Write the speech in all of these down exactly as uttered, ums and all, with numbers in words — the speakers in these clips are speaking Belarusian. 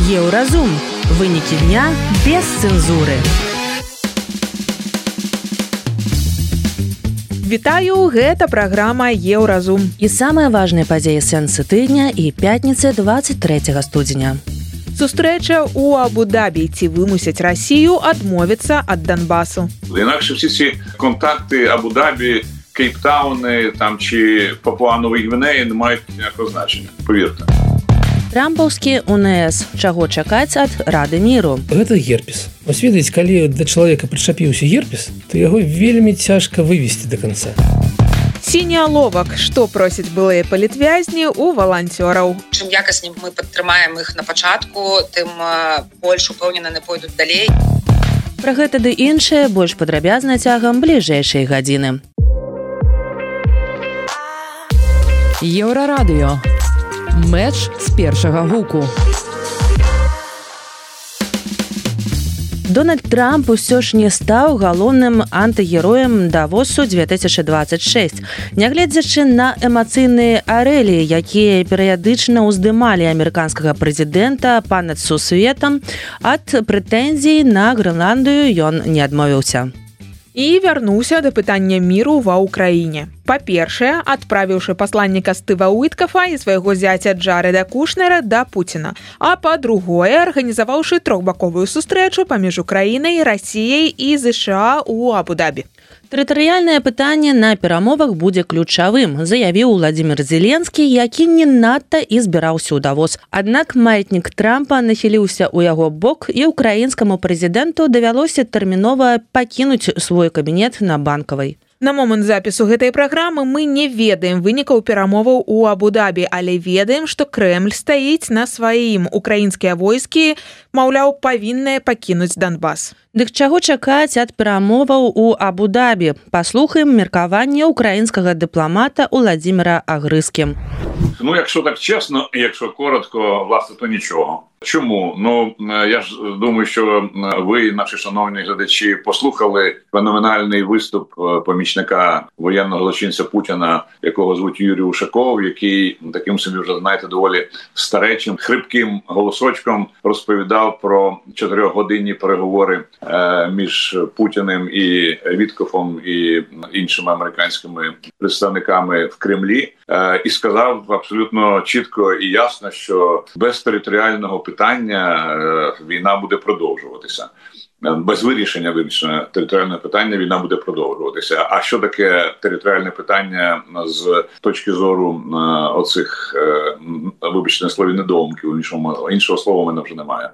Еўразум. Вынікі дня без цэнзуры. Вітаю, гэта праграма Еўразум. І самыя важныя падзеі сэнсы тыдня і пятніцы двадцать трэцяга студзеня. Сустрэча ў Абу-Дабі. Ці вымусяць Расію адмовіцца ад Донбасу? Інакше всі ці контакти Абу-Дабі, Кейптауни там, чи Папуа-Нової Гвінеї не мають ніякого значення, повірте. Трампаўскі УНС. Чаго чакаць ад Рады міру? Гэта герпес. Вось ведаеце, калі да чалавека прычапіўся герпес, то яго вельмі цяжка вывесці да канца. Сіні аловак. Што просяць былыя палітвязні ў валанцёраў? Чым якасней мы падтрымаем іх на пачатку, тым больш упэўнена не пойдуць далей. Пра гэта ды іншае больш падрабязна цягам бліжэйшай гадзіны. Еўрарадыё. Мэч з першага гуку. Дональд Трамп усё ж не стаў галоўным антыгероем Давосу две тысячы двадцать шесть. Нягледзячы на эмацыйныя арэлі, якія перыядычна ўздымалі амерыканскага прэзідэнта панад сусветам, ад прэтэнзій на Грэнландыю ён не адмовіўся. І вярнуўся да пытання міру ва ўкраіне. Па-першае, адправіўшы пасланніка Стыва Уіткафа і свайго зяця Джарэда Кушнера да Пуціна. А па-другое, арганізаваўшы трохбаковую сустрэчу паміж Украінай, Расіяй і ЗША ў Абу-Дабі. Тэрытарыяльнае пытанне на перамовах будзе ключавым, заявіў Владзімір Зеленскі, які не надта і збіраўся ў Давос. Аднак маятнік Трампа нахіліўся ў яго бок, і ўкраінскаму прэзідэнту давялося тэрмінова пакінуць свой кабінет на Банкавай. На момант запісу гэтай праграмы мы не ведаем вынікаў перамоваў у Абу-Дабі, але ведаем, што Крэмль стаіць на сваім. Украінскія войскі, маўляў, павінныя пакінуць Донбас. Дык чаго чакаць ад перамоваў у Абу-Дабі? Паслухаем меркаванне украінскага дыпламата Уладзіміра Агрызкі. Ну, якщо так чесно, якщо коротко, власне, то нічого. Чому? Ну, я ж думаю, що ви, наші шановні глядачі, послухали феноменальний виступ помічника воєнного злочинця Путіна, якого звуть Юрій Ушаков, який таким собі вже, знаєте, доволі старечим, хрипким голосочком розповідав про чотирьохгодинні переговори між Путіним і Віткофом і іншими американськими представниками в Кремлі. І сказав абсолютно чітко і ясно, що без територіального питання війна буде продовжуватися. Без вирішення вирішення територіального питання війна буде продовжуватися. А що таке територіальне питання з точки зору оцих, вибачте на слові, недоумків, іншого, іншого слова в мене вже немає.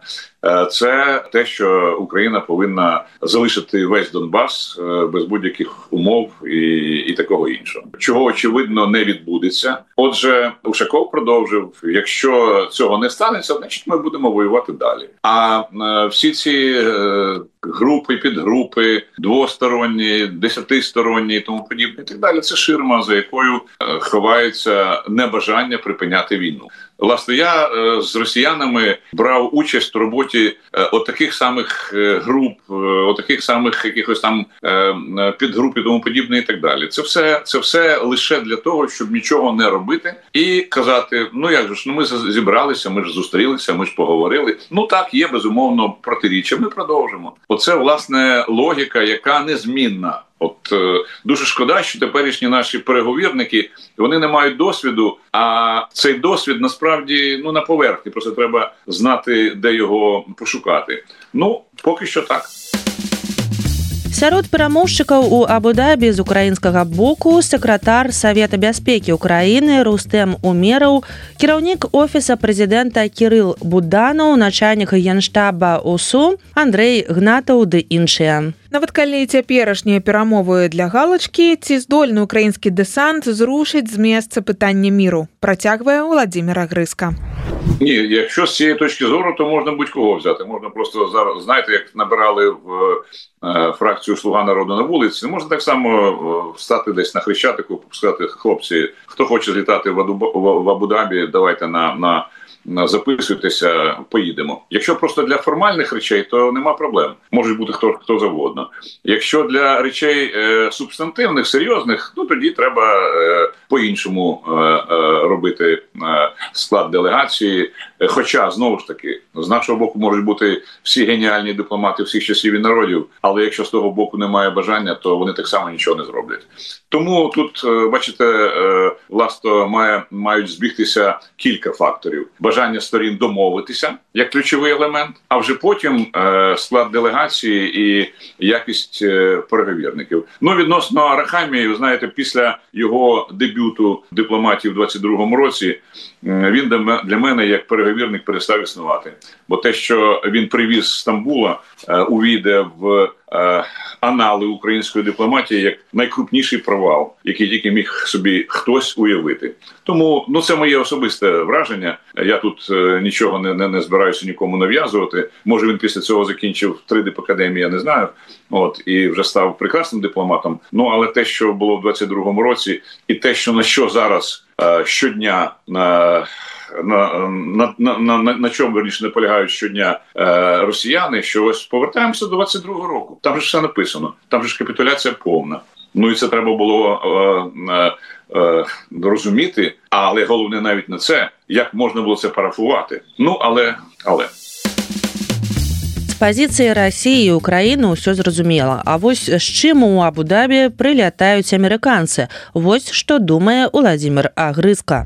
Це те, що Україна повинна залишити весь Донбас без будь-яких умов і, і такого іншого. Чого, очевидно, не відбудеться. Отже, Ушаков продовжив, якщо цього не станеться, значить ми будемо воювати далі. А всі ці групи, підгрупи, двосторонні, десятисторонні і тому подібне, і так далі, це ширма, за якою ховається небажання припиняти війну. Власне, я е, з росіянами брав участь у роботі е, отаких самих е, груп, е, отаких самих якихось там е, підгруп і тому подібне і так далі. Це все, це все лише для того, щоб нічого не робити і казати, ну як же ж, ну ми зібралися, ми ж зустрілися, ми ж поговорили. Ну так, є безумовно протиріччя, ми продовжимо. Оце, власне, логіка, яка незмінна. От е, дуже шкода, що теперішні наші переговірники, вони не мають досвіду, а цей досвід насправді, ну, на поверхні, просто треба знати, де його пошукати. Ну, поки що так. Сярод перамоўшчыкаў у Абу-Дабі з украінскага боку сакратар Савета бяспекі Украіны Рустэм Умераў, кіраўнік офіса прэзідэнта Кірыл Буданаў, начальнік генштаба УСУ Андрэй Гнатаў ды іншыя. Нават калі цяперашнія перамовы для галачкі, ці здольны украінскі дэсант зрушыць з месца пытання міру, працягвае Владзімір Агрызка. Ні, якщо з цієї точки зору, то можна будь-кого взяти. Можна просто зараз, знаєте, як набирали в е, фракцію «Слуга народу» на вулиці, можна так само е, встати десь на Хрещатику, сказати, хлопці, хто хоче злітати в, Аду, в, в Абу-Дабі, давайте на, на записуйтеся, поїдемо. Якщо просто для формальних речей, то нема проблем. Може бути хто, хто завгодно. Якщо для речей е, субстантивних, серйозних, ну тоді треба е, по-іншому е, е, робити е, склад делегації. Хоча, знову ж таки, з нашого боку можуть бути всі геніальні дипломати всіх часів і народів, але якщо з того боку немає бажання, то вони так само нічого не зроблять. Тому тут, бачите, власне, має, мають збігтися кілька факторів. Бажання сторін домовитися, як ключовий елемент, а вже потім склад делегації і якість переговірників. Ну, відносно Арахамії, ви знаєте, після його дебюту дипломатів у двадцять другому році, він для мене як переговірник перестав існувати. Бо те, що він привіз з Стамбула, увійде в анали української дипломатії як найкрупніший провал, який тільки міг собі хтось уявити. Тому, ну, це моє особисте враження. Я тут нічого не, не, не збираюся нікому нав'язувати. Може, він після цього закінчив три дипакадемії, я не знаю. От, і вже став прекрасним дипломатом. Ну, але те, що було в двадцять другому році, і те, що на що зараз е, щодня на На, на, на, на, на чому, верніше, не полягають щодня е, росіяни, що ось повертаємося до двадцять другого року. Там же все написано, там же ж капітуляція повна. Ну і це треба було е, е, е, розуміти, але головне навіть не це, як можна було це парафувати. Ну, але, але. Пазіцыі Расіі і Украіны ўсё зразумела. А вось з чым у Абу-Дабі прылятаюць амерыканцы? Вось што думае Уладзімір Агрызка.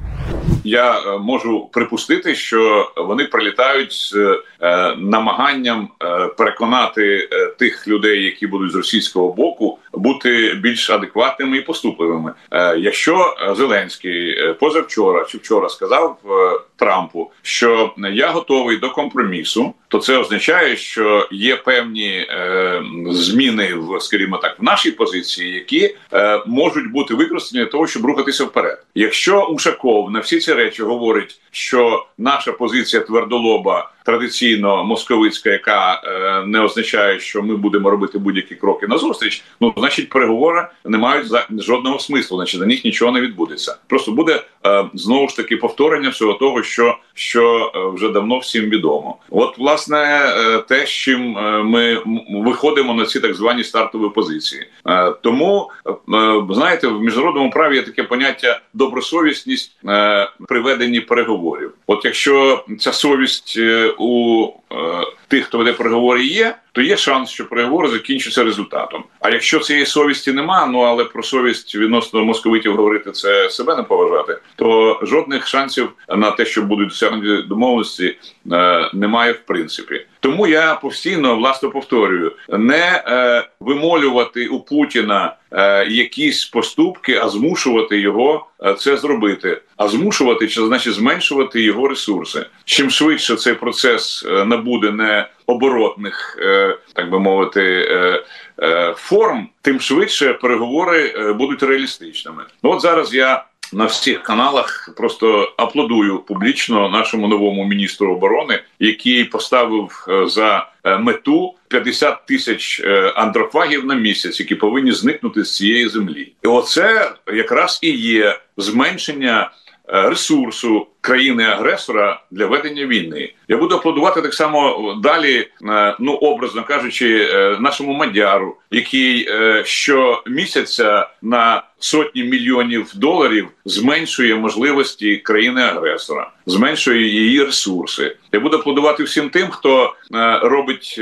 Я можу припустити, що вони прилітають з е, намаганням е, переконати е, тих людей, які будуть з російського боку, бути більш адекватними і поступливими. Е, якщо Зеленський е, позавчора чи вчора сказав е, Трампу, що я готовий до компромісу, то це означає, що є певні е, зміни в, скажімо так, в нашій позиції, які е, можуть бути використані для того, щоб рухатися вперед. Якщо Ушаков на всі ці речі говорить, що наша позиція твердолоба, традиційно московицька, яка е, не означає, що ми будемо робити будь-які кроки назустріч, ну, значить, переговори не мають жодного смислу, значить, на них нічого не відбудеться. Просто буде, е, знову ж таки, повторення всього того, що, що вже давно всім відомо. От, власне, е, те, з чим ми виходимо на ці так звані стартові позиції. Е, тому, е, знаєте, в міжнародному праві є таке поняття добросовісність е, при веденні переговорів. От якщо ця совість е, у е, тих, хто веде переговори, є, то є шанс, що переговори закінчаться результатом. А якщо цієї совісті нема, ну але про совість відносно московитів говорити, це себе не поважати, то жодних шансів на те, що будуть досягнуті домовленості, е, немає в принципі. Тому я постійно, власне, повторюю, не е, вимолювати у Путіна е, якісь поступки, а змушувати його е, це зробити. А змушувати, чи значить зменшувати його ресурси. Чим швидше цей процес е, набуде не оборотних, е, так би мовити, е, е, форм, тим швидше переговори е, будуть реалістичними. Ну от зараз я на всіх каналах просто аплодую публічно нашому новому міністру оборони, який поставив за мету п'ятдесят тисяч антрофагів на місяць, які повинні зникнути з цієї землі. І оце якраз і є зменшення ресурсу країни-агресора для ведення війни. Я буду аплодувати так само далі, ну, образно кажучи, нашому Мадяру, який щомісяця на сотні мільйонів доларів зменшує можливості країни-агресора, зменшує її ресурси. Я буду аплодувати всім тим, хто робить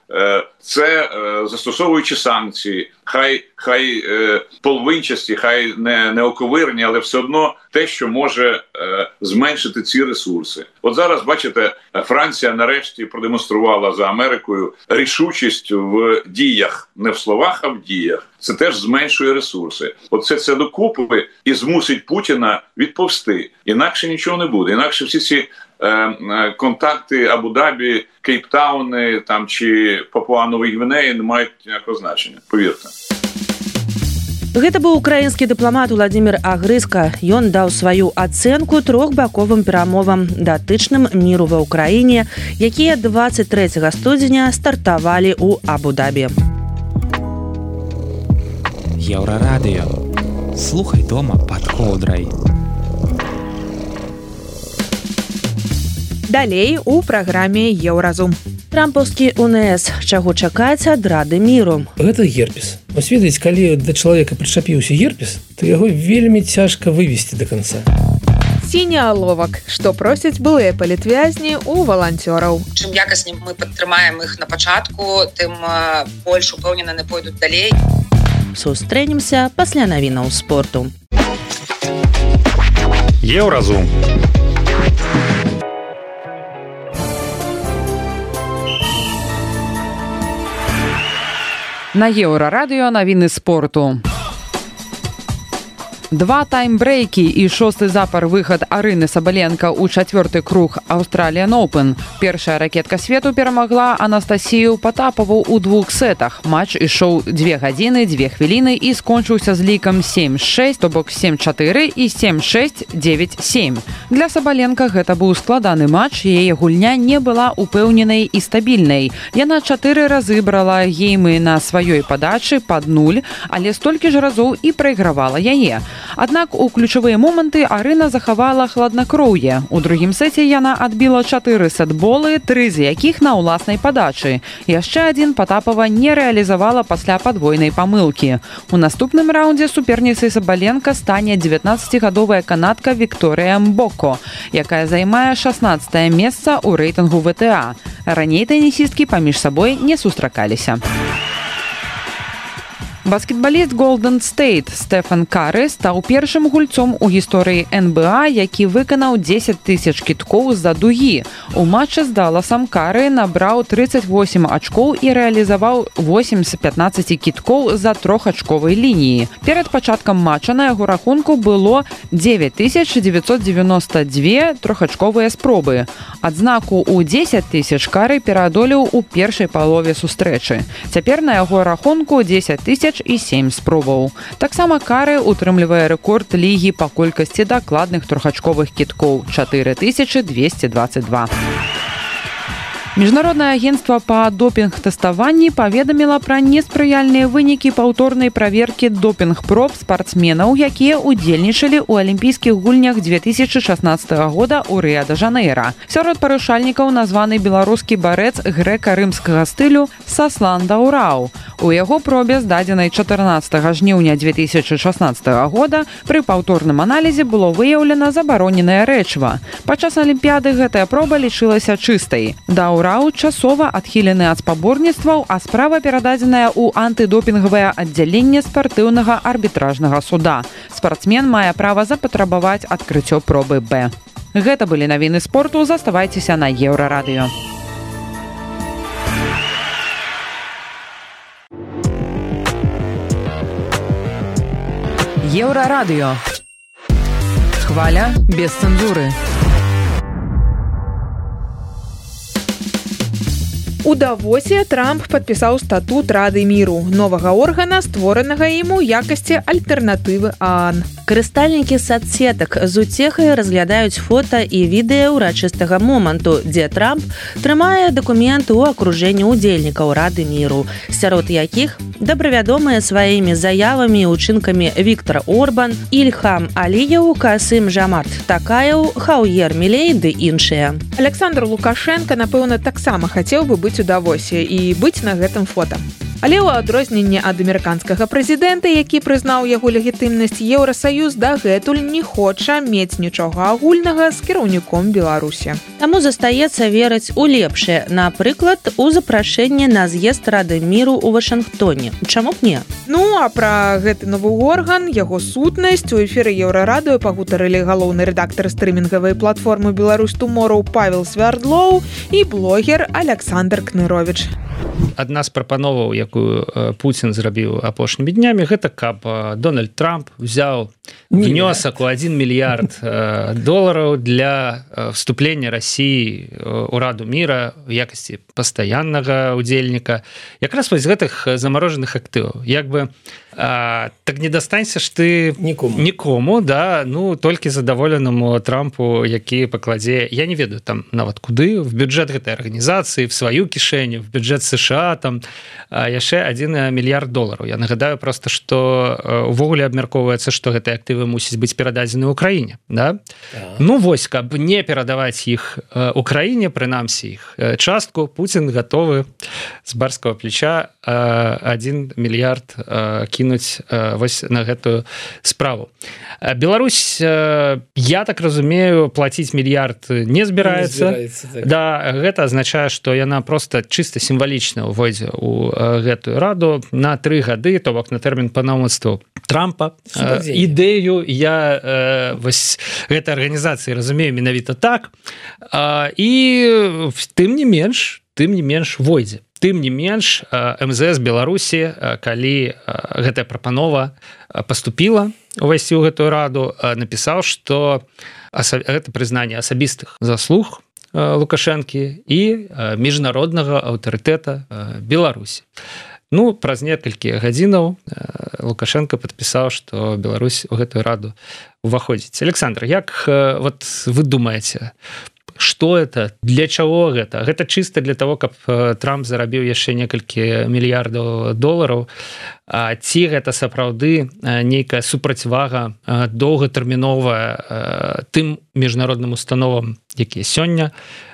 це, застосовуючи санкції, хай, хай половинчасті, хай не, не оковирні, але все одно те, що може зменшити ці ресурси. От зараз, бачите, Франція нарешті продемонструвала за Америкою рішучість в діях, не в словах, а в діях. Це теж зменшує ресурси. Оце це докупи і змусить Путіна відповсти. Інакше нічого не буде. Інакше всі ці е, е, контакти Абу-Дабі, Кейптауни там, чи Папуа-Нової Гвінеї не мають ніякого значення. Повірте. Гэта быў украінскі дыпламат Уладзімір Агрызка. Ён даў сваю ацэнку трохбаковым перамовам датычным міру ва ўкраіне, якія двадцать трэцяга студзеня стартавалі ў Абу-Дабі. Еўрарадыё. Слухай дома пад коўдрай. Далей у праграме Еўразум. Трампаўскі УНС. Чаго чакаць ад Рады міру? Гэта герпес. Вось ведаеце, калі да чалавека прычапіўся герпес, то яго вельмі цяжка вывесці да канца. сіні аловак, што просяць былыя палітвязні у валанцёраў. Чым якасней мы падтрымаем іх на пачатку, тым больш упэўнена не пойдуць далей. Сустрэнемся пасля навінаў спорту. Еўразум. На Еўрарадыё навіны спорту. Два таймбрейкі і шосты запар выхад Арыны Сабаленка ў чацвёрты круг Australian Open. Першая ракетка свету перамагла Анастасію Патапаву ў двух сетах. Матч ішоў две гадзіны, две хвіліны і скончыўся з лікам сем шэсць, то бок сем чатыры і сем шэсць дзевяць сем. Для Сабаленка гэта быў складаны матч, яе гульня не была упэўненай і стабільнай. Яна чатыры разы брала геймы на сваёй падачы пад нуль, але столькі ж разоў і прайгравала яе. Аднак у ключавыя моманты Арына захавала хладнакроўе. У другім сеце яна адбіла чатыры сетболы, тры з якіх на ўласнай падачы. Яшчэ адзін Патапава не рэалізавала пасля падвойнай памылкі. У наступным раўндзе суперніцай Сабаленка стане дзевятнаццацігадовая канадка Вікторыя Мбоко, якая займае шаснаццатае месца ў рэйтынгу вэ тэ а. Раней тэнісісткі паміж сабой не сустракаліся. Баскетбаліст Golden State Стэфан Кары стаў першым гульцом у гісторыі эн бэ а, які выканаў дзесяць тысяч кідкоў з-за дугі. У матчы з Даласам Кары набраў трыццаць восем ачкоў і рэалізаваў восем з пятнаццаці кідкоў з-за трохачковай лініі. Перад пачаткам матча на яго рахунку было дзевяць тысяч дзевяцьсот дзевяноста дзве трохачковыя спробы. Адзнаку ў дзесяць тысяч Кары пераадолеў у першай палове сустрэчы. Цяпер на яго рахунку дзесяць тысяч і сем спробаў. Таксама Кары утрымлівае рэкорд лігі па колькасці дакладных трохачковых кідкоў чатыры тысячы дзвесце дваццаць два. Міжнароднае агенцтва па допінг-тэставанні паведаміла пра неспрыяльныя вынікі паўторнай праверкі допінг-проб спартсменаў, якія ўдзельнічалі ў алімпійскіх гульнях две тысячы шаснаццатага года ў Рыа-дэ-Жанэйра. Сярод парушальнікаў названы беларускі барэц грэка-рымскага стылю Саслан Даўраў. У яго пробе, здадзенай чатырнаццатага жніўня две тысячы шаснаццатага года, пры паўторным аналізе было выяўлена забароненае рэчыва. Падчас алімпіяды гэтая проба лічылася чыстай. Даўраў часова адхілены ад спаборніцтваў, а справа перададзеная ў антыдопінгавае аддзяленне спартыўнага арбітражнага суда. Спартсмен мае права запатрабаваць адкрыццё пробы Б. Гэта былі навіны спорту, заставайцеся на Еўрарадыё. Еўрарадыё. Хваля без цэнзуры. У Давосе Трамп падпісаў статут Рады міру, новага органа, створанага ім у якасці альтэрнатывы ААН. Карыстальнікі садсетак з уцехай разглядаюць фота і відэа ўрачыстага моманту, дзе Трамп трымае дакументы ў акружэнні ўдзельнікаў Рады міру, сярод якіх добравядомыя сваімі заявамі і ўчынкамі Віктор Орбан, Ільхам Аліеў, Касым Жамарт Такаеў, Хаўер Мілей ды іншыя. Александр Лукашенко, напэўна, таксама хацеў бы быць у Давосе і быць на гэтым фота. Але ў адрозненне ад амерыканскага прэзідэнта, які прызнаў яго легітымнасць, Еўрасаюз дагэтуль не хоча мець нічога агульнага з кіраўніком Беларусі. Таму застаецца верыць у лепшае, напрыклад, у запрашэнне на з'езд Рады міру ў Вашынгтоне. Чаму б не? Ну, а пра гэты новы орган, яго сутнасць у эфіры Еўрарадыё пагутарылі галоўны рэдактар стрымінгавай платформы Беларусь Туморроу Павел Свярдлоў і блогер Александр Кныровіч. Адна з прапановаў, якую Пуцін зрабіў апошнімі днямі, гэта каб Дональд Трамп взяў внёсак у адзін мільярд долараў для вступлення Расіі ў Раду міра ў якасці пастаяннага ўдзельніка якраз вось гэтых замарожаных актываў. Як бы А, так не дастанься ж ты нікому, нікому да, ну, толькі задаволенаму Трампу, які пакладзе, я не ведаю, там нават куды, в бюджэт гэтай арганізацыі, в сваю кішэню, в бюджэт США, там яшчэ адзін мільярд долараў. Я нагадаю просто, што увогуле абмяркоўваецца, што гэтыя актывы мусяць быць перададзены ў Украіне, да? Да. Ну, вось, каб не перадаваць іх Украіне, прынамсі іх частку, Пуцін гатовы з барскага плеча адзін мільярд кінуць кінуць вось на гэтую справу. Беларусь, я так разумею, плаціць мільярд не збіраецца. Не збіраецца так. Да, гэта азначае, што яна проста чыста сімвалічна ўвойдзе ў гэтую раду на тры гады, то бок на тэрмін паўнамоцтва Трампа. Ідэю я вось гэтай арганізацыі разумею менавіта так. І тым не менш, тым не менш войдзе. Тым не менш, эм зэ эс Беларусі, калі гэтая прапанова паступіла увайсці ў гэтую раду, напісаў, што гэта прызнанне асабістых заслуг Лукашэнкі і міжнароднага аўтарытэта Беларусі. Ну, праз некалькі гадзінаў Лукашенко падпісаў, што Беларусь у гэтую раду уваходзіць. Александр, як вот вы думаеце, што это, для чаго гэта? Гэта чыста для того, каб Трамп зарабіў яшчэ некалькі мільярдаў долараў, а ці гэта сапраўды нейкая супрацьвага доўгатэрміновая тым міжнародным установам, якія сёння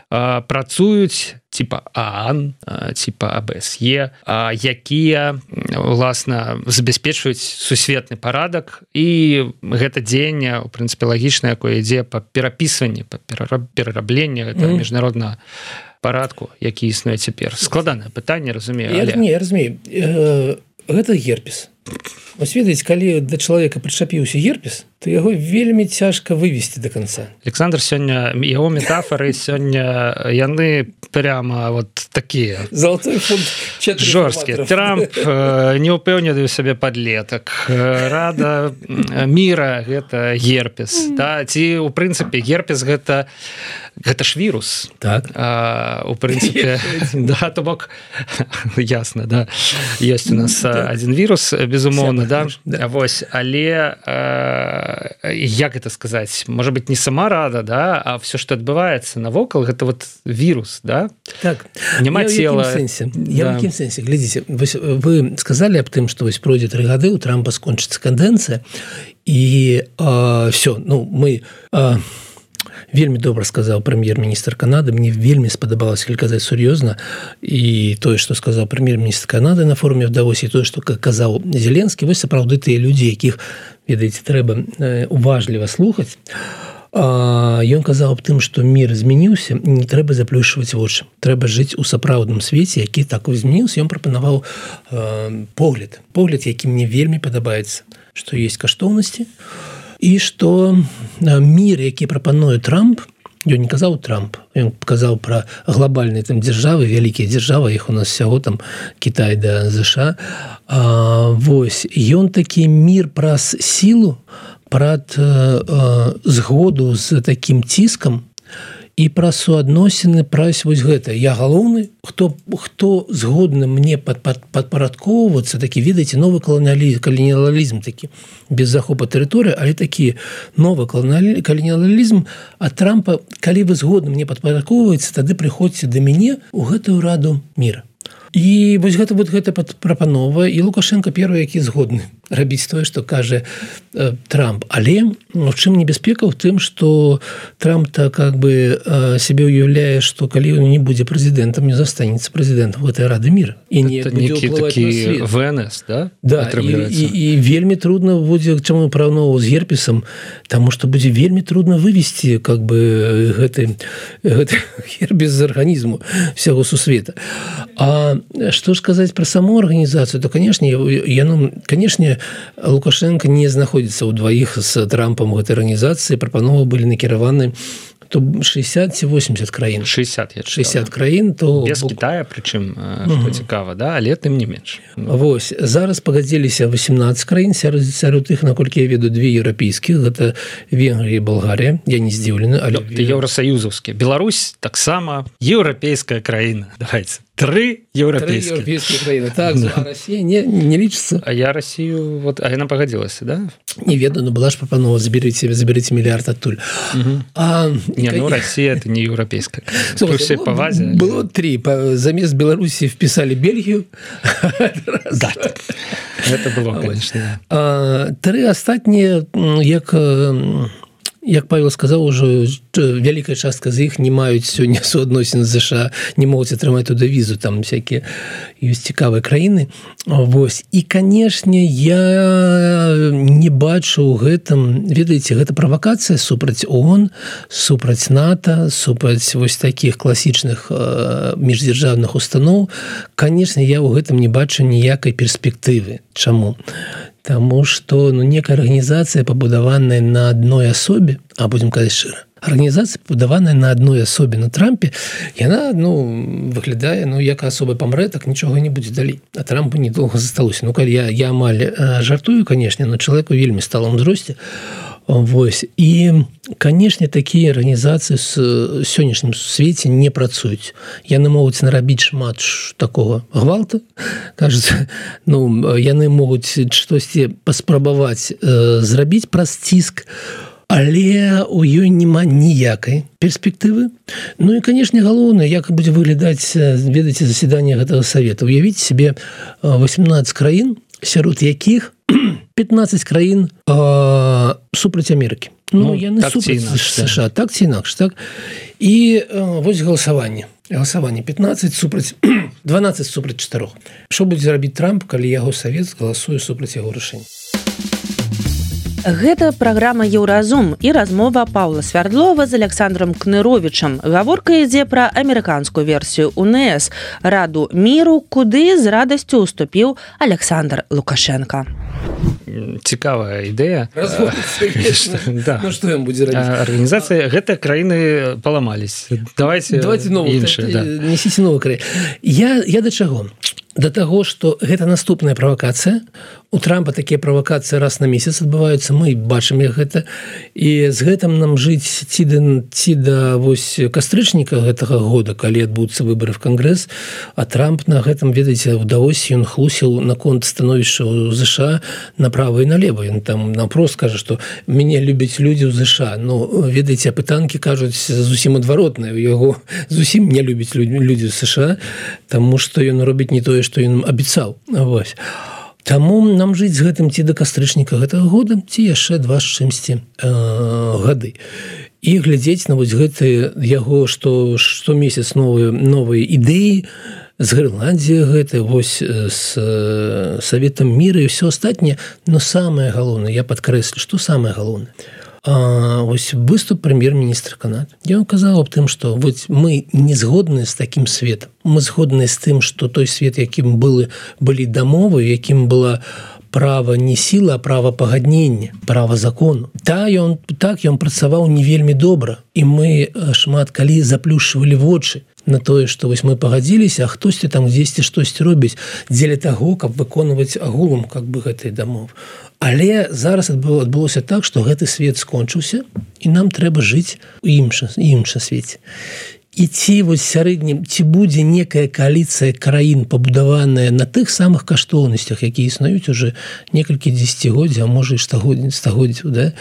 працуюць, типа ААН, типа А Б С Е, якія, уласна, забяспечваюць сусветны парадак, і гэта дзеянне, у прынцыпе, лагічна, якое ідзе па перапісванні, па перарабленні гэтага mm. міжнароднага парадку, які існуе цяпер. Складанае пытанне, разумею. Я, але... не, я разумею. Гэта герпес. Вось ведаеце, калі да чалавека прычапіўся герпес, то яго вельмі цяжка вывесці до конца. Александр, сёння яго метафоры сёння яны прямо вот такія золотой фонд жорсткія. Трамп не ўпэўнены ў сабе падлетак, рада міра гэта герпес, да? Ці у прынцыпе герпес гэта гэта ж вірус, так. А, у прынцыпе да, то бок ясна, да, ёсць у нас адзін вірус, безумоўна, да? Да. Вось, але як это сказаць, можа быть, не сама рада, да, а все, что адбываецца навокал, гэта вот вирус, да? Так. Няма я цела. Я в якім сэнсе, глядзіце, вы сказали аб тым, што вось пройдзе тры гады, у Трампа скончыцца кадэнцыя, і а, все, ну, мы... А, вельмі добра сказаў прэм'ер-міністр Канады, мне вельмі спадабалася, калі казаць сур'ёзна, і тое, што сказаў прэм'ер-міністр Канады на форуме ў Давосе, і тое, што казаў Зеленскі, вось сапраўды тыя людзі, якіх, ведаеце, трэба уважліва слухаць. Ён казаў аб тым, што мір змяніўся, не трэба заплюшваць вочы. Трэба жыць у сапраўдным свеце, які так змяніўся. Ён прапанаваў погляд, погляд, які мне вельмі падабаецца, што ёсць каштоўнасці, і што мір, які прапануе Трамп, ён не казаў Трамп, ён казаў пра глобальныя там дзяржавы, вялікія дзяржавы, іх у нас всяго там Кітай да ЗША. А, вось, ён такі мір праз сілу, праз а, згоду з такім ціскам, і праз суадносіны праз вось гэта. Я галоўны, хто, хто згодны мне пад, пад, падпарадкоўвацца, такі, ведаеце, новы каланіялізм, каланіялізм такі, без захопа тэрыторыі, але такі новы каланіялізм ад Трампа, калі вы згодны мне падпарадкоўваецца, тады прыходзьце да мяне ў гэтую раду міра. І вось гэта вот гэта прапанова, і Лукашенко першы, які згодны рабіць тое, што кажа э, Трамп. Але в чым небяспека? В тым, што Трамп-то как бы э, себе уяўляе, што калі ён не будзе прэзідэнтам, не застанецца прэзідэнтам гэтай рады міра. І не будзе ўплываць на свет. В Н С, да? Да, і, і, і вельмі трудно будзе, чаму параўноўваў з герпесам, таму што будзе вельмі трудно вывесці как бы гэты, гэты герпес з арганізму всяго сусвета. А што ж казаць пра саму арганізацыю, то, канешне, яно, канешне, Лукашенко не знаходзіцца ўдваіх з Трампам гэтай арганізацыі, прапановы былі накіраваны то шестьдесят ці восемьдесят краін. шестьдесят, я шестьдесят краін, то... Без Китая, причым, што угу. цікава, да? Але тым не менш. Ну. Вось, зараз пагадзіліся восемнадцать краін, сярод, сярод іх, наколькі я веду, две еўрапейскіх, гэта Венгрія і Балгарія, я не здзіўлены, але... Ты еўрасаюзаўскі. Беларусь таксама еўрапейская краіна, давайте. Тры еўрапейскія. Тры еўрапейскія краіны, так, а Расія не, не лічыцца. А я Расію, вот, а яна пагадзілася, да? Не ведаю, но была ж прапанова, заберыце, заберыце мільярд адтуль. Угу. А... Не, ну, Россия это не европейская. Слушай, было, повазе, было три. Замест Беларуси вписали Бельгию. Да, это было, конечно. Три остатние, як як Павел сказаў, ужо вялікая частка з іх не маюць сёння суадносін з ЗША, не могуць атрымаць туды візу, там всякие ёсць цікавыя краіны. Вось. І, канешне, я не бачу ў гэтым, ведаеце, гэта правакацыя супраць ООН, супраць НАТО, супраць вось такіх класічных э, міждзяржаўных устаноў. Канешне, я ў гэтым не бачу ніякай перспектывы. Чаму? Таму што ну, некая арганізацыя, пабудаваная на адной асобе, а будзем казаць шчыра, арганізацыя, пабудаваная на адной асобе на Трампе, яна ну, выглядае, ну, як асоба памрэ, так нічога не будзе далей. А Трампу недолго засталося. Ну, калі я, я амаль э, жартую, канешне, но чалавеку вельмі сталым узросце. Вось. І, канешне, такія арганізацыі з сённяшнім свеце не працуюць. Яны могуць нарабіць шмат такога гвалта. Кажется, ну, яны могуць штосьці паспрабаваць э, зрабіць праз ціск, але у ёй няма ніякай перспектывы. Ну і, канешне, галоўнае, як будзе выглядаць, ведаеце, заседанне гэтага савета. Уявіце себе восемнадцать краін, сярод якіх пятнадцать краін э, супраць Амерыкі. Ну, ну яны так супраць США, так ці інакш, так? І э, вось галасаванне. Галасаванне пятнадцать супраць дванадцать супраць чатырох. Што будзе рабіць Трамп, калі яго савет галасуе супраць яго рашэння? Гэта праграма «Еўразум» і размова Паўла Свярдлова з Александром Кныровічам. Гаворка ідзе пра амерыканскую версію УНС «Раду міру», куды з радасцю ўступіў Александр Лукашенко. Цікавая ідэя. Да. Ну, што ён будзе рабіць? Арганізацыя, гэта краіны паламались. Давайте, Давайте новую, іншыя. Да. Несіце новую краіну. Я, я да чаго? Да таго, што гэта наступная правакацыя. У Трампа такія правакацыі раз на месяц адбываюцца, мы бачым як гэта. І з гэтым нам жыць ці да, ці да вось кастрычніка гэтага года, калі адбудуцца выбары в Кангрэс, а Трамп на гэтым, ведаеце, удалося, ён хлусіў наконт становішча ў ЗША направа і налева. Ён там напрост кажа, што мяне любяць людзі ў ЗША. Ну, ведаеце, апытанкі кажуць зусім адваротнае. Яго зусім не любяць людзі ў США, таму што ён робіць не тое, што ён абяцаў. Вось. Таму нам жыць з гэтым ці да кастрычніка гэтага года, ці яшчэ два з чымсьці э, гады. І глядзець на вось гэты яго, што штомесяц новыя, новыя ідэі, з Грэнландзіі гэта, вось з Саветам міра і ўсё астатняе. Но самае галоўнае, я падкрэслю, што самае галоўнае. А, вось выступ прэм'ер-міністра Канады. Я казаў аб тым, што вось мы не згодныя з такім светам. Мы згодныя з тым, што той свет, якім былі, былі дамовы, якім была права не сіла, а права пагаднення, права закону. Та, ён, так ён працаваў не вельмі добра. І мы шмат калі заплюшчвалі вочы на тое, што вось мы пагадзіліся, а хтосьці там дзесьці штосьці робіць дзеля таго, каб выконваць агулам как бы гэтай дамовы. Але зараз адбылося так, што гэты свет скончыўся, і нам трэба жыць у іншым, іншым свеце. І ці вось сярэднім, ці будзе некая кааліцыя краін, пабудаваная на тых самых каштоўнасцях, якія існуюць уже некалькі дзесяцігоддзяў, а можа і стагоддзяў, да?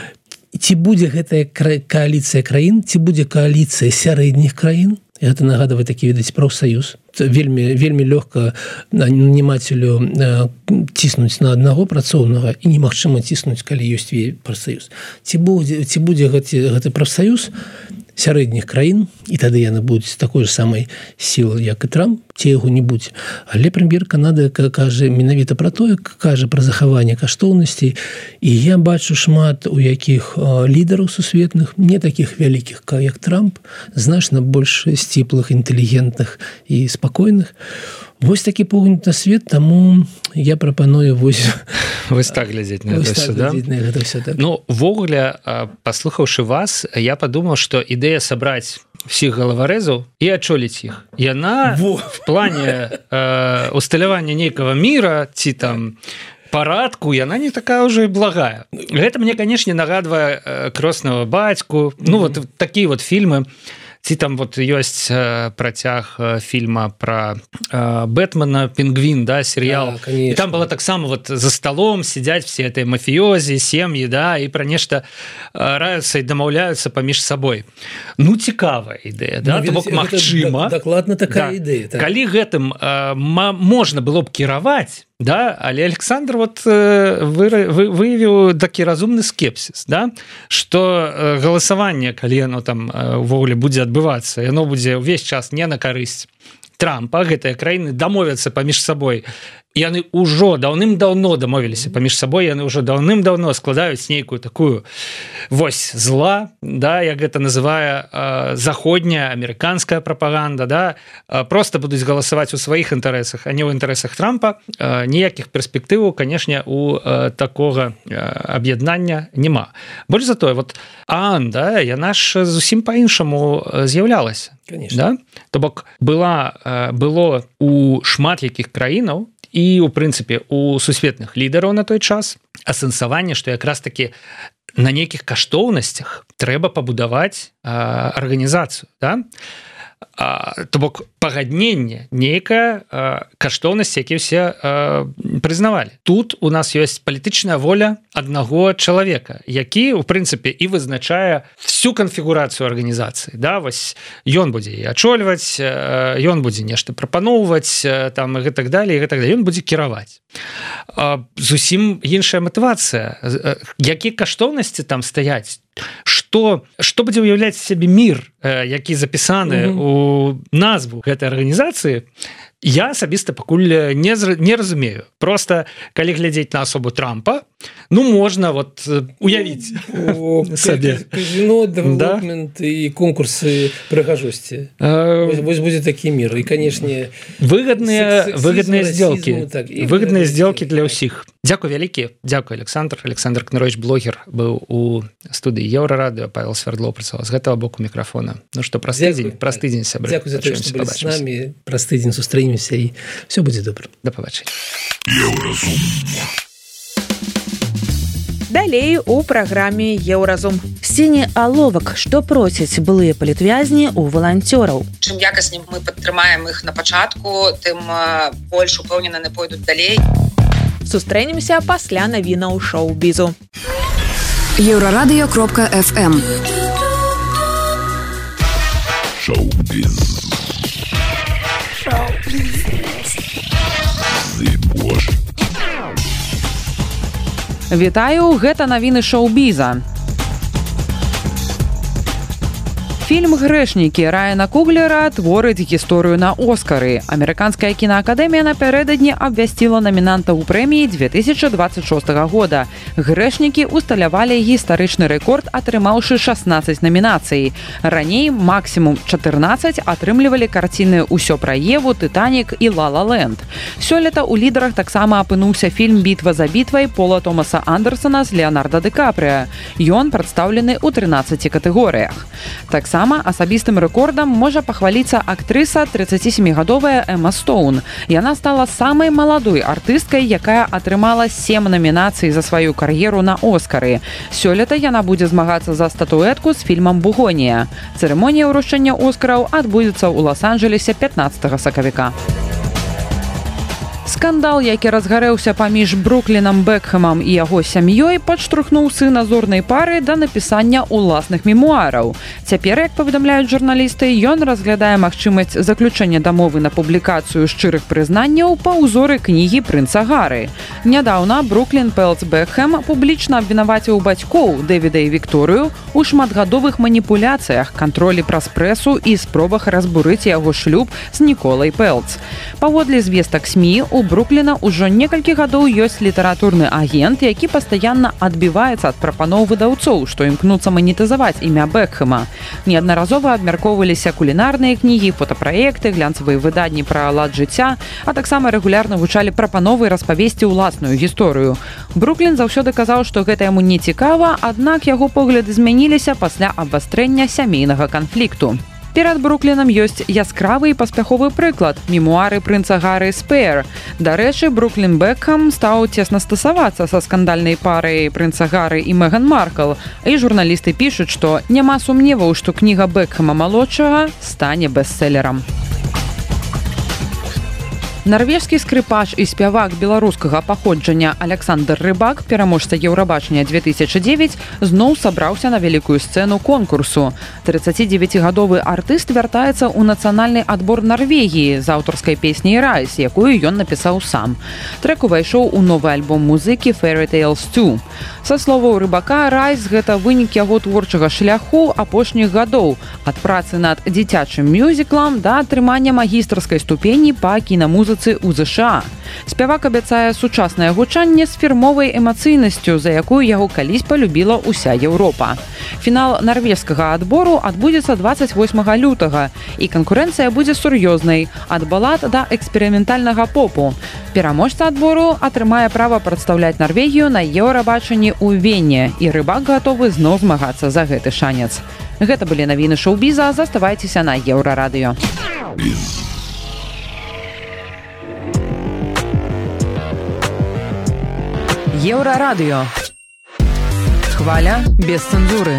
Ці будзе гэтая кааліцыя краін, ці будзе кааліцыя сярэдніх краін? Гэта нагадвае такі, відаць, прафсаюз. Вельмі, вельмі лёгка нанімацелю ціснуць на аднаго працоўнага і немагчыма ціснуць, калі ёсць прафсаюз. Ці будзе, ці будзе гэты, гэты прафсаюз сярэдніх краін, і тады яны будуць такой же самай сілы, як і Трамп, ці яго не будзе. Але прэм'ер Канады кажа менавіта пра тое, кажа пра захаванне каштоўнасцей, і я бачу шмат у якіх лідараў сусветных, не такіх вялікіх, як Трамп, значна больш сціплых, інтэлігентных і спакойных. Вось такі погляд на свет, таму я прапаную вось... Вось так глядзець на гэта все, да? На гэта все, так. Ну, ввогуле, паслухаўшы вас, я падумаў, што ідэя сабраць всіх галаварэзаў і адчоліць іх. Яна Во. в плане э, усталявання нейкага міра, ці там парадку, яна не такая ўжо і благая. Гэта мне, канешне, нагадвае э, «Кростнага бацьку», ну, mm-hmm. вот такія вот фільмы. Ці там вот ёсць э, працяг э, фільма пра э, Бэтмена «Пінгвін», да, серыял. Да, і там было таксама вот за столом сидзяць все этой мафіёзі, сем'і, да, і пра нешта э, раюцца і дамаўляюцца паміж сабой. Ну, цікавая ідэя, да, ну, то бок магчыма. Дакладна такая да, ідэя. Так. Калі гэтым э, можна было б кіраваць, да, але Александр вот выявіў такі разумны скепсіс, да, што галасаванне, калі яно там увогуле будзе адбывацца, яно будзе ўвесь час не на карысць Трампа, гэтыя краіны дамовяцца паміж сабой. Яны ўжо даўным-даўно дамовіліся паміж сабой, яны ўжо даўным-даўно складаюць нейкую такую вось зла, да, як гэта называе э, заходняя амерыканская прапаганда, да, э, просто будуць галасаваць у сваіх інтарэсах, а не ў інтарэсах Трампа. Э, ніякіх перспектываў, канешне, у э, такога э, аб'яднання няма. Больш за тое, вот ААН, да, яна ж зусім па-іншаму з'яўлялася. Да? То бок была, э, было у шмат якіх краінаў, і, у прынцыпе, у сусветных лідараў на той час асэнсаванне, што якраз такі на нейкіх каштоўнасцях трэба пабудаваць а, арганізацыю. Да? А, то бок пагадненне, нейкая а, каштоўнасць, які ўсе а, прызнавалі. Тут у нас ёсць палітычная воля аднаго чалавека, які, у прынцыпе, і вызначае всю канфігурацыю арганізацыі. Да? Вось ён будзе і ачольваць, ён будзе нешта прапаноўваць, там, і гэтак далей, і гэтак далей. Ён будзе кіраваць. А, зусім іншая матывацыя. Які каштоўнасці там стаяць? Што, што будзе ўяўляць сябе мір, які запісаны mm-hmm. у назву гэтай арганізацыі, я асабіста пакуль не, не разумею. Просто, калі глядзець на асобу Трампа, ну, можна вот уявіць сабе. Казино, дэвелопмент да? І конкурсы прыгажосці. А... Вось, вось будзе такі мір. І, канешне, выгодныя, выгодныя сделки. Так, выгодныя сделки для ўсіх. Дзякуй вялікі. Дзякуй, Александр. Александр Кнырович, блогер, быў у студыі Еўрарадыё. Павел Свердлоў працаваў з гэтага боку мікрафона. Ну што, праз тыдзень, праз тыдзень, сябры. Дзякуй за тое, што былі з намі. Праз тыдзень сустрэнемся і все будзе добра. Да пабачення. Еўразум. Далей у праграме Еўразум. Сені аловак, што просяць былыя палітвязні у валанцёраў. Чым якасней мы падтрымаем іх на пачатку, тым больш упэўнена не пойдуць далей. Сустрэнемся пасля навінаў шоу-бізу. еўрарадыё кропка эф эм. Шоу-біз. Шоу-біз. Зыбош. Вітаю, гэта навіны шоу-біза. Фільм «Грэшнікі» Райана Куглера творыць гісторыю на Оскары. Амерыканская кінаакадэмія напярэдадні абвясціла намінантаў прэміі две тысячи двадцать шостага года. «Грэшнікі» усталявалі гістарычны рэкорд, атрымаўшы шаснаццаць намінацый. Раней максімум чатырнаццаць атрымлівалі карціны «Усё пра Еву», «Тытанік» і «Ла Ла Ленд». Сёлета ў лідарах таксама апынуўся фільм «Бітва за бітвай» Пола Томаса Андерсона з Леонардо Ді Капрыа. Ён прадстаўлены ў трынаццаці катэгорыях. Таксама асабістым рэкордам можа пахваліцца актрыса трыццацісямігадовая Эма Стоун. Яна стала самай маладой артысткай, якая атрымала сем намінацый за сваю кар'еру на Оскары. Сёлета яна будзе змагацца за статуэтку з фільмам «Бугонія». Цырымонія ўручэння Оскараў адбудзецца ў Лас-Анджелесе пятнаццатага сакавіка. Скандал, які разгарэўся паміж Бруклінам Бекхэмам і яго сям'ёй, падштурхнуў сына зорнай пары да напісання ўласных мемуараў. Цяпер, як паведамляюць журналісты, ён разглядае магчымасць заключэння дамовы на публікацыю шчырых прызнанняў па ўзоры кнігі прынца Гары. Нядаўна Бруклін Пэлц Бекхэм публічна абвінаваціў бацькоў Дэвіда і Вікторыю ў шматгадовых маніпуляцыях, кантролі праз прэсу і спробах разбурыць яго шлюб з Ніколай Пэлц. Паводле звестак СМІ, у Брукліна ўжо некалькі гадоў ёсць літаратурны агент, які пастаянна адбіваецца ад прапаноў выдаўцоў, што імкнуцца манетызаваць імя Бекхэма. Неаднаразова абмяркоўваліся кулінарныя кнігі, фотапраекты, глянцавыя выданні пра лад жыцця, а таксама рэгулярна гучалі прапановы распавесці ўласную гісторыю. Бруклін заўсёды казаў, што гэта яму не цікава, аднак яго погляды змяніліся пасля абвастрэння сямейнага канфлікту. Перад Бруклінам ёсць яскравы і паспяховы прыклад – мемуары прынца Гары Спеер. Дарэчы, Бруклін Бекхэм стаў цесна стасавацца са скандальнай парай прынца Гары і Меган Маркл. І журналісты пішуць, што няма сумневаў, што кніга Бекхэма малодшага стане бестселерам. Нарвежскі скрыпач і спявак беларускага паходжання Александр Рыбак, пераможца Еўрабачання две тысячи девять, зноў сабраўся на вялікую сцэну конкурсу. тридцатидевятигадовы артыст вяртаецца ў нацыянальны адбор Нарвегіі з аўтарскай песняй «Райс», якую ён напісаў сам. Трэк увайшоў у новы альбом музыкі «Fairy Tales two». Са словаў Рыбака, «Райс» — гэта вынік яго творчага шляху апошніх гадоў, ад працы над дзіцячым мюзіклам да атрымання магістрскай ступені па кінамузыцы ў ЗША. Спявак абяцае сучаснае гучанне з фірмовай эмацыйнасцю, за якую яго калісь палюбіла ўся Еўропа. Фінал нарвежскага адбору адбудзецца двадцать восьмага лютага, і канкурэнцыя будзе сур'ёзнай, ад балад да эксперыментальнага попу. Пераможца адбору атрымае права прадстаўляць Нарвегію на Еўрабачанні ў Вене, і Рыбак гатовы зноў змагацца за гэты шанец. Гэта былі навіны шоу-біза, заставайцеся на Еўрарадыё. Еўрарадыё. Хваля без цэнзуры.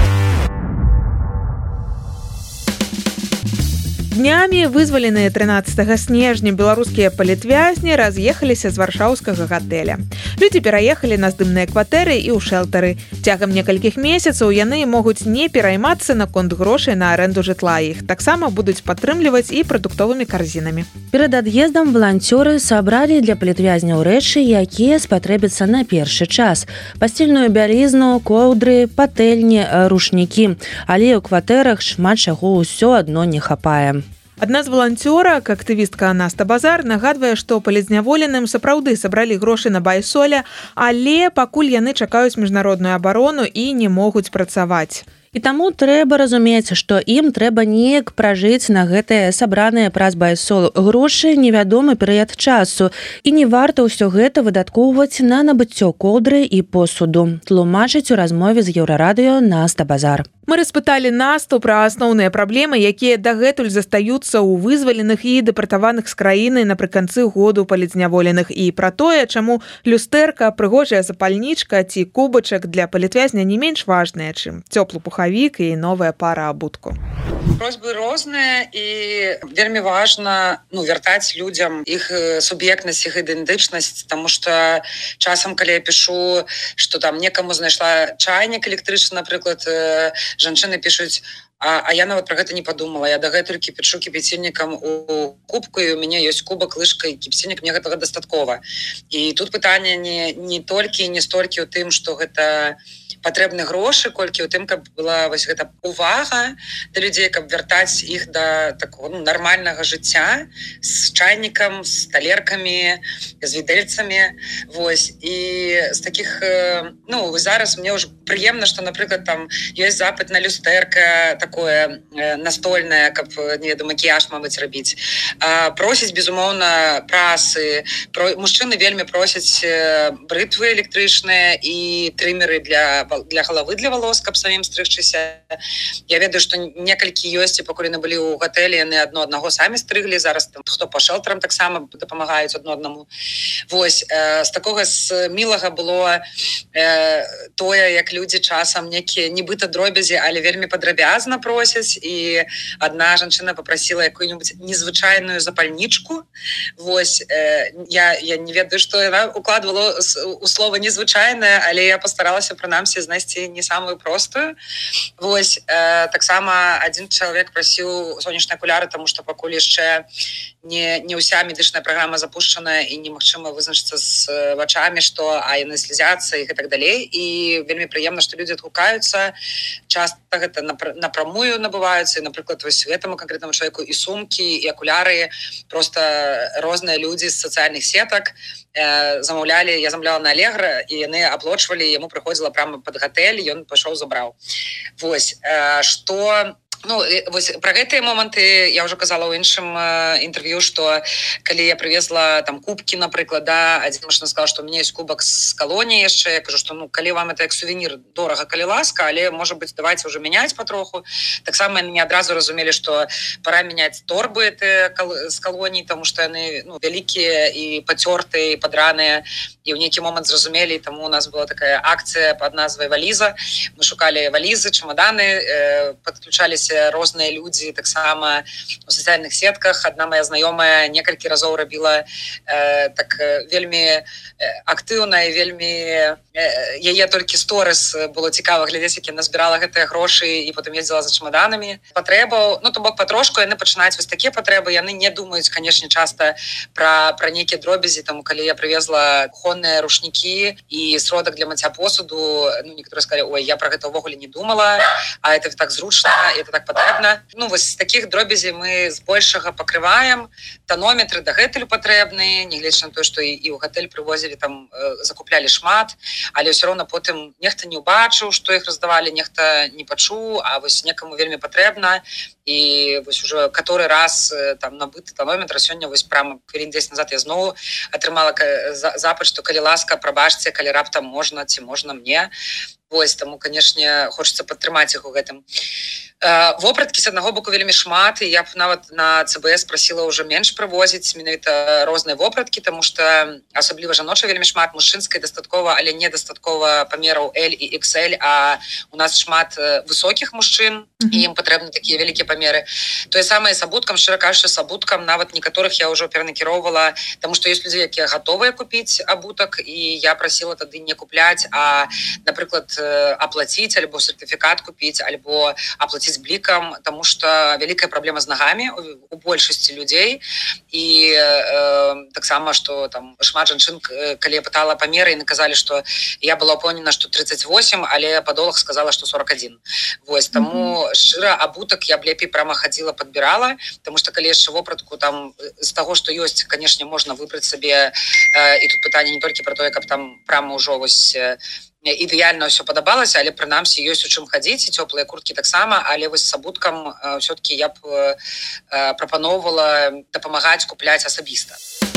Днямі вызваленыя трынаццатага снежня беларускія палітвязні раз'ехаліся з варшаўскага гатэля. Людзі пераехалі на здымныя кватэры і ў шэлтары. Цягам некалькіх месяцаў яны могуць не пераймацца наконт грошай на арэнду жытла. Іх таксама будуць падтрымліваць і прадуктовымі карзінамі. Перад ад'ездам валанцёры сабралі для палітвязняў рэчы, якія спатрэбяцца на першы час. Пасцельную бялізну, коўдры, патэльні, рушнікі. Але ў кватэрах шмат чаго ўсё адно не хапае. Адна з валанцёрак, актывістка Наста Базар, нагадвае, што палізняволеным сапраўды сабралі грошы на байсоля, але пакуль яны чакаюць міжнародную абарону і не могуць працаваць. І таму трэба разумець, што ім трэба неяк пражыць на гэтыя сабраныя праз байсол грошы невядомы перыяд часу, і не варта ўсё гэта выдаткоўваць на набыццё коўдры і посуду, тлумачыць у размове з Еўрарадыё Наста Базар. Мы распыталі Насту пра асноўныя праблемы, якія дагэтуль застаюцца ў вызваленых і дэпартаваных з краіны напрыканцы году палізняволеных, і пра тое, чаму люстэрка, прыгожая запальнічка ці кубачак для палітвязня не менш важныя, чым цёплы пухавік і новая пара абутку. Просьбы розныя, і вельмі важна ну, вяртаць людзям іх суб'ектнасць, іх ідэнтычнасць, таму што часам, калі я пішу, што там некаму знайшла чайнік электрычны, напрыклад, жанчыны пішуць, а, а я нават пра гэта не падумала. Я дагэтуль кіпячу кіпяцільнікам у кубку, і у мяне ёсць кубак, лыжка і кіпяцільнік, мне гэтага дастаткова. І тут пытанне не, не толькі і не столькі ў тым, што гэта патрэбны грошы, колькі ў тым, каб была вось гэта увага да людзей, каб вяртаць іх да такого ну, нармальнага жыцця з чайнікам, з талеркамі, з відэльцамі. Вось. І з такіх, ну, зараз мне ўжо прыемна, што, напрыклад, там ёсць запыт на люстэрка такое настольнае, каб, не веду, макіяж, мабыць, рабіць. А, просяць, безумоўна, прасы. Про... Мужчыны вельмі просяць брытвы электрычныя і трымеры для для галавы, для волос, каб самім стрыгчыся. Я ведаю, што некалькі ёсць, пакуль яны былі ў гатэлі, яны адно аднаго самі стрыглі, зараз там, хто па шэлтарам таксама дапамагаюць адно аднаму. Вось, э, з такога з мілага было э, тое, як людзі часам некія нібыта дробязі, але вельмі падрабязна просяць, і адна жанчына папрасіла якую-нибудь незвычайную запальнічку. Вось, э, я, я не ведаю, што яна укладвала у слова незвычайнае, але я пастаралася прынамсі знайсці не самую простую. Вось, э, таксама адзін чалавек прасіў сонечныя акуляры, таму што пакуль яшчэ не, не ўся медычная праграма запушчаная і немагчыма вызначыцца з вачамі, што а яны слізяцца і так далей. І вельмі прыемна, што людзі адгукаюцца. Часта гэта напрамую набываюцца. І, напрыклад, вось гэтаму канкрэтнаму чалавеку і сумкі, і акуляры, проста розныя людзі з сацыяльных сетак э, замаўлялі, я замаўляла на Алегра, і яны аплочвалі, яму прыходзіла прямо пад гатэль, ён пайшоў забраў. Вось, э, што Ну, вось пра гэтыя моманты я ўжо казала ў іншым э, інтэрв'ю, што калі я прывезла там кубкі, напрыклад, да, адзін мужчына сказаў, што у мяне ёсць кубак з калоніі яшчэ. Я кажу, што ну калі вам это як сувенір дорага, калі ласка, але можа быць давайце ўжо мяняць патроху. Таксама яны не адразу разумелі, што пора мяняць торбы з калоній, таму што яны ну, вялікія і пацёртыя, і падраныя. І ў нейкі момант зразумелі, таму у нас была такая акцыя пад назвай валіза. Мы шукалі валізы, чамаданы, э, падключаліся пішуць розныя людзі таксама у сацыяльных сетках. Адна моя знаёмая некалькі разоў рабіла э, так вельмі актыўна і вельмі э, яе толькі сторыс было цікава глядзець, як яна збірала гэтыя грошы і потым ездзіла за чамаданамі патрэбаў. Ну то бок патрошку яны пачынаюць вось такія патрэбы. Яны не думаюць, канешне, часта пра пра нейкія дробязі. Таму калі я привезла кухонныя рушнікі і сродак для мыцця посуду, ну некаторыя сказалі: ой, я пра гэта ўвогуле не думала, а это так зручна, это так патрэбна. Ну вось такіх дробязей мы збольшага пакрываем. Танометры дагэтуль патрэбны, нягледзячы на тое, што і ў гатэль прывозілі, там э, закуплялі шмат, але ўсё роўна потым нехта не ўбачыў, што іх раздавалі, нехта не пачуў, а вось некаму вельмі патрэбна. І вось уже каторы раз там набыты танометр. Сёння вось прямо хвілін дзесяць назад я зноў атрымала запыт, што калі ласка, прабачце, калі раптам можна, ці можна мне. Вось, таму, канешне, хочацца падтрымаць іх у гэтым. Вопраткі з аднаго боку вельмі шмат, і я б нават на ЦБС прасіла ўжо менш прывозіць менавіта розныя вопраткі, таму што асабліва жаночай вельмі шмат, мужчынскай дастаткова, але недастаткова памераў L і ікс эль, а у нас шмат высокіх мужчын, і ім патрэбны такія вялікія памеры. Тое самае з абуткам, шчыра кажучы, з абуткам нават некаторых я ўжо перанакіроўвала, таму што ёсць людзі, якія гатовыя купіць абутак, і я прасіла тады не купляць, а, напрыклад, аплаціць, альбо сертыфікат купіць, альбо аплаціць блікам, таму што вялікая праблема з нагамі у большасці людзей. І э, таксама, што там шмат жанчын, калі я пытала памеры, і наказалі, што я была ўпэўнена, што тридцать восемь, але падолах сказала, што сорок один. Вось, таму шчыра абутак я б лепей прямо хадзіла, падбірала, таму што калі яшчэ вопратку там з таго, што ёсць, канешне, можна выбраць сабе, э, і тут пытанне не толькі пра тое, каб там прямо ўжо вось ідэальна ўсё падабалася, але прынамсі ёсць у чым хадзіць, і цёплыя курткі таксама, але вось з абуткам ўсё-такі я б прапаноўвала дапамагаць купляць асабіста.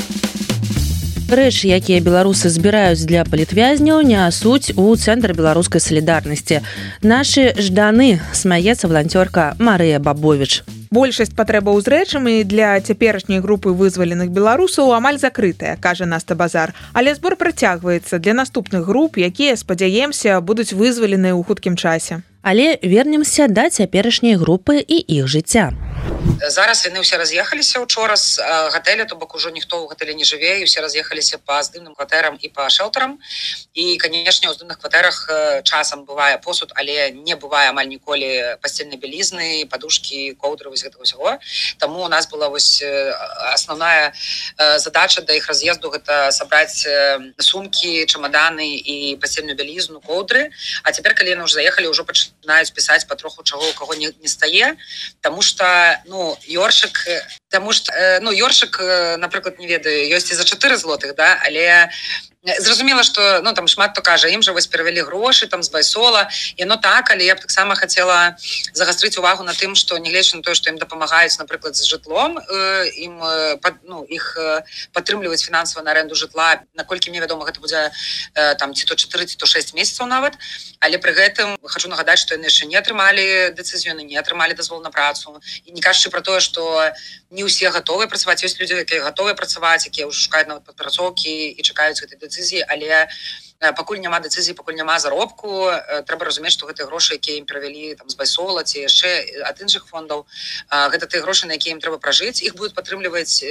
Рэчы, якія беларусы збіраюць для палітвязняў, нясуць у цэнтр беларускай салідарнасці. Нашы жданы, смяецца валанцёрка Марыя Бабовіч. Большасць патрэбаў з рэчамі для цяперашняй групы вызваленых беларусаў амаль закрытая, кажа Наста Базар. Але збор працягваецца для наступных груп, якія, спадзяемся, будуць вызваленыя ў хуткім часе. Але вернемся да цяперашняй групы і іх жыцця. Зараз яны ўсе раз'ехаліся учора з гатэля, то бок ужо ніхто ў гатэлі не жыве, і ўсе раз'ехаліся па здымным кватэрам і па шэлтарам. І, канешне, у здымных кватэрах часам бывае посуд, але не бывае амаль ніколі пасцельнай бялізны, падушкі, коўдры, вось гэтага ўсяго. Таму у нас была вось асноўная задача да іх раз'езду — гэта сабраць сумкі, чамаданы і пасцельную бялізну, коўдры. А цяпер, калі яны ўжо заехалі, ўжо пачынаюць пісаць патроху, чаго у каго не, не стае, таму што ну ёршык, таму што ну ёршык, напрыклад, не ведаю, ёсць і за чатыры злотых, да, але зразумела, што ну там шмат хто кажа, ім жа вось перавялі грошы там з байсола, яно так, але я б таксама хацела загастрыць увагу на тым, што нягледзячы на тое, што ім дапамагаюць, напрыклад, з жытлом, ім ну іх падтрымліваюць фінансава на аренду жытла, наколькі мне вядома, гэта будзе там ці то чатыры, ці то шэсць месяцаў нават, але пры гэтым хачу нагадаць, што яны яшчэ не атрымалі дэцызію, не атрымалі дазвол на працу, і не кажучы пра тое, што не ўсе гатовыя працаваць, ёсць людзі, якія гатовыя працаваць, якія ўжо шукаюць нават падпрацоўкі і чакаюць гэтай дэцызіі, але пакуль няма дэцызіі, пакуль няма заробку, трэба разумець, што гэтыя грошы, якія ім перавялі там з байсола ці яшчэ ад іншых фондаў, гэта тыя грошы, на якія ім трэба пражыць, іх будуць падтрымліваць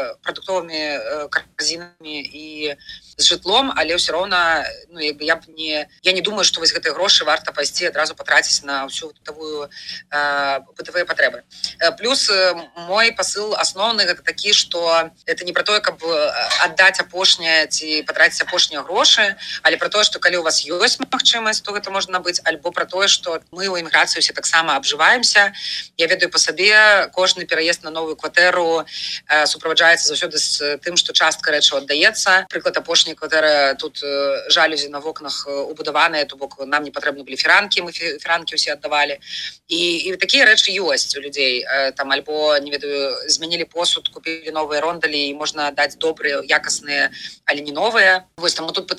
прадуктовымі карзінамі і з жытлом, але ўсё роўна ну як бы я б не я не думаю, што вось гэтыя грошы варта пайсці адразу патраціць на ўсю бытавую бытавыя патрэбы. Плюс мой пасыл асноўны гэта такі, што это не пра тое, каб аддаць апошняе ці патраціць апошнія грошы, але пра тое, што калі у вас ёсць магчымасць, то гэта можна набыць, альбо пра тое, што мы ў эміграцыі ўсе таксама абжываемся. Я ведаю па сабе, кожны пераезд на новую кватэру суправаджаецца заўсёды з тым, што частка рэчаў аддаецца. Прыклад, апошняя кватэра, тут жалюзі на вокнах убудаваныя, то бок нам не патрэбны былі фіранкі, мы фіранкі ўсе аддавалі. І, і такія рэчы ёсць у людзей. Там альбо, не ведаю, змянілі посуд, купілі новыя рондалі, і можна даць добрыя, якасныя, але не новыя. Вось таму тут пытанне ў першую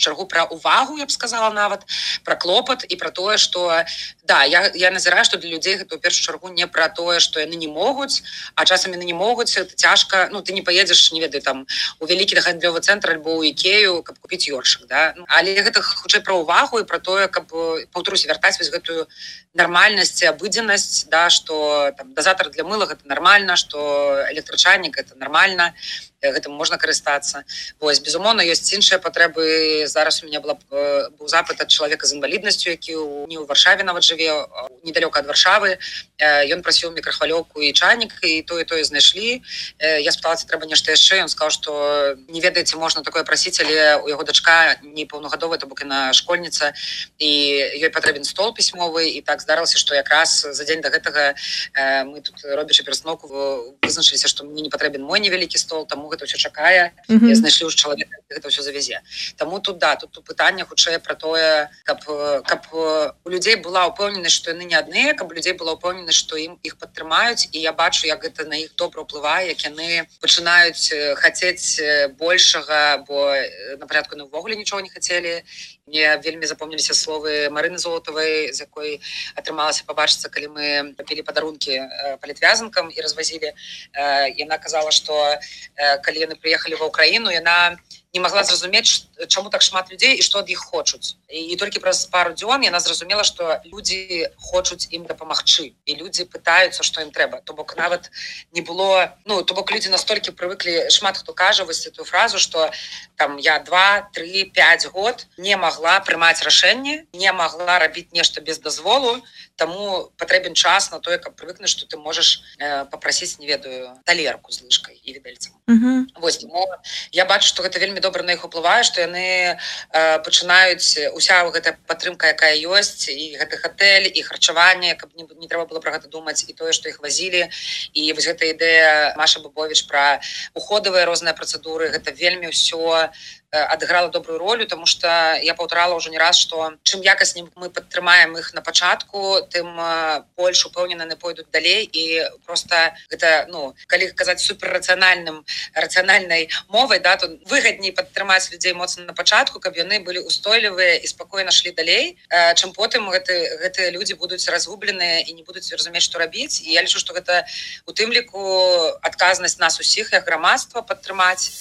чаргу пра увагу, я б сказала нават пра клопат і пра тое, што да, я, я назіраю, што для людзей гэта ў першую чаргу не пра тое, што яны не могуць, а часам яны не могуць, это цяжка, ну ты не паедзеш, не ведаю, там у вялікі гандлёвы цэнтр альбо ў Ікею, каб купіць ёршык, да? Але гэта хутчэй пра ўвагу і пра тое, каб паўтаруся вяртаць вось гэтую нармальнасць, абыдзенасць, да, што там дазатар для мыла гэта нармальна, што электрачайнік гэта нармальна, гэтым можна карыстацца. Вось, безумоўна, ёсць іншыя патрэбы. Зараз у мяне была быў запыт ад чалавека з інваліднасцю, які ў, не ў Варшаве нават жыве, недалёка ад Варшавы. Ён прасіў мікрахвалёўку і чайнік, і тое тое знайшлі. Я спыталася, трэба нешта яшчэ. Ён сказаў, што не ведаеце, можна такое прасіць, але у яго дачка не паўнагадовая, то бок яна школьніца, і ёй патрэбен стол пісьмовы, і так здарылася, што якраз за дзень да гэтага мы тут, робячы перастановку, вызначыліся, што мне не патрэбен мой невялікі стол, таму гэта ўсё чакае, mm -hmm. я знайшлі ўжо чалавека, гэта ўсё завязе. Таму тут да, тут у пытаннях хутчэй пра тое, каб, каб у людзей была ўпэўненасць, што яны не адныя, каб у людзей была ўпэўненасць, што ім іх падтрымаюць, і я бачу, як гэта на іх добра ўплывае, як яны пачынаюць хацець большага, бо на парядку яны ўвогуле нічога не хацелі. Мне вельмі запомніліся словы Марыны Золотавай, з якой атрымалася пабачыцца, калі мы папілі падарункі палітвязанкам і развазілі. Яна казала, што калі яны прыехалі ва ўкраіну, яна не магла зразумець, чаму так шмат людзей і што ад іх хочуць. І, і толькі праз пару дзён яна зразумела, што людзі хочуць ім дапамагчы, і людзі пытаюцца, што ім трэба. То бок нават не было, ну, то бок людзі настолькі прывыклі, шмат хто кажа вось эту фразу, што там я два, три, пять год не магла прымаць рашэнне, не магла рабіць нешта без дазволу, таму патрэбен час на тое, каб прывыкнуць, што ты можаш э, папрасіць, не ведаю, талерку з лыжкай і відэльцам. Uh -huh. Вось, тому я бачу, што гэта вельмі добра на іх уплывае, што яны э, пачынаюць, уся гэтая падтрымка, якая ёсць, і гэты гатэль, і харчаванне, каб не, не трэба было пра гэта думаць, і тое, што іх вазілі, і вось гэта ідэя Маша Бабович пра уходавыя розныя працэдуры, гэта вельмі ўсё адыграла добрую ролю, тому што я паўтарала ўжо не раз, што чым якасней мы падтрымаем іх на пачатку, тым больш упэўнена яны пойдуць далей, і просто гэта, ну, калі казаць суперрацыянальным рацыянальнай мовай, да, то выгадней падтрымаць людзей моцна на пачатку, каб яны былі устойлівыя і спакойна шлі далей, чым потым гэты, гэтыя людзі будуць разгубленыя і не будуць разумець, што рабіць. І я лічу, што гэта у тым ліку адказнасць нас усіх як грамадства падтрымаць.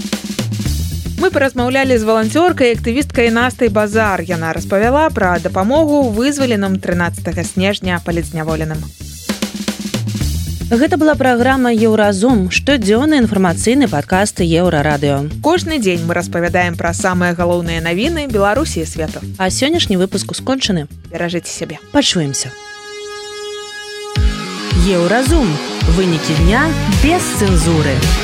Мы паразмаўлялі з валанцёркай і актывісткай Настай Базар. Яна распавяла пра дапамогу вызваленым трынаццатага снежня палітзняволеным. Гэта была праграма «Еўразум», штодзённы інфармацыйны падкаст Еўрарадыё. Кожны дзень мы распавядаем пра самыя галоўныя навіны Беларусі і свету. А сённяшні выпуск скончаны. Беражыце сябе. Пачуемся. Еўразум. Вынікі дня без цэнзуры.